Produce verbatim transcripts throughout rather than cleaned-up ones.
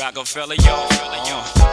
Rockefeller, yo. Uh.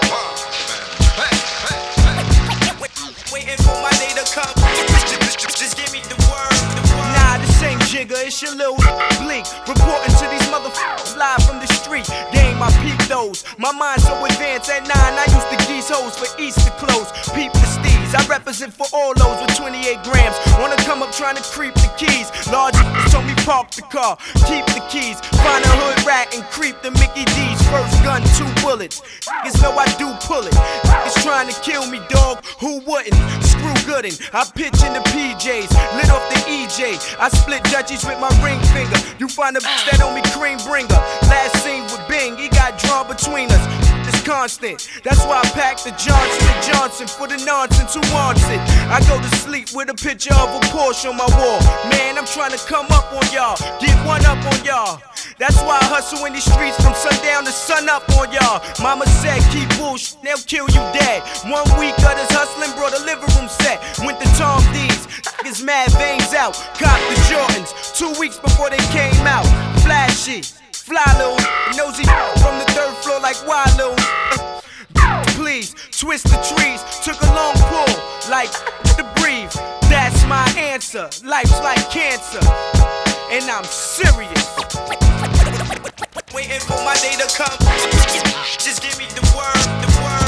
Waiting for my day to come. Just give me the word, the word. Nah, this ain't Jigga, it's your little bleak. Reporting to these motherfuckers live from the street. Game, I peep those. My mind so advanced at nine, I used to geese hoes for Easter clothes. Peep the steez, I represent for all those with twenty-eight grams. Wanna come up trying to creep the keys. Large told me park the car, keep the keys. Find a hood rat and creep the Mickey D's. First gun, two bullets. Niggas know I do pull it. Niggas trying to kill me, dog. Who wouldn't? Screw Gooden. I pitch in the P Js, lit off the E J. I split Dutchies with my ring finger. You find a bitch that on me cream bringer. Last scene with Bing, he got drawn between us. It's constant. That's why I pack the Johnson and Johnson for the nonsense who wants it. I go to sleep with a picture of a Porsche on my wall. Man, I'm trying to come up on y'all, get one up on y'all. That's why I hustle in these streets from sundown to sun up on y'all. Mama said keep bullshit, they'll kill you dead. One week of this hustling brought a living room set. Went to Tom D's, niggas mad veins out. Cop the Jordans, two weeks before they came out. Flashy, fly little nosy from the third floor like wild little. Please, twist the trees, took a long pull like to breathe. That's my answer, life's like cancer, and I'm serious. Waiting for my day to come. Just give me the word, the word.